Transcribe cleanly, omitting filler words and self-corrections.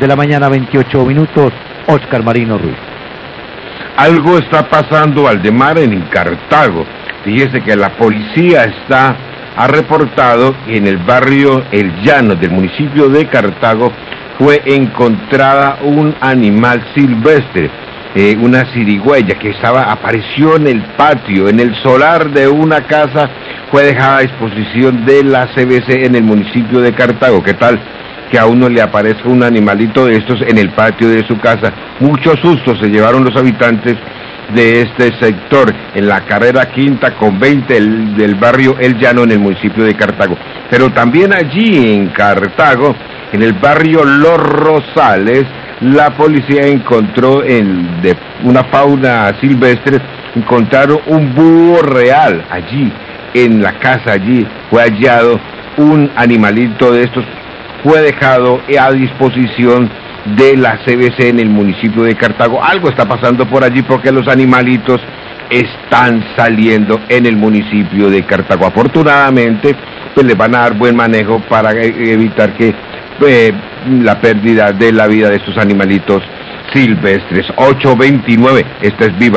de la mañana, 28 minutos. Oscar Marino Ruiz. Algo está pasando, Aldemar, en Cartago. Fíjese que la policía ha reportado que en el barrio El Llano del municipio de Cartago fue encontrada un animal silvestre, una cirigüeya que apareció en el patio, en el solar de una casa. Fue dejada a disposición de la CBC en el municipio de Cartago. ¿Qué tal que a uno le aparezca un animalito de estos en el patio de su casa? Muchos sustos se llevaron los habitantes de este sector, en la carrera quinta con 20 del barrio El Llano en el municipio de Cartago. Pero también allí en Cartago, en el barrio Los Rosales, la policía encontró de una fauna silvestre, encontraron un búho real allí, en la casa. Allí fue hallado un animalito de estos, fue dejado a disposición de la CBC en el municipio de Cartago. Algo está pasando por allí porque los animalitos están saliendo en el municipio de Cartago. Afortunadamente, pues les van a dar buen manejo para evitar que la pérdida de la vida de estos animalitos silvestres. 8:29, esta es Viva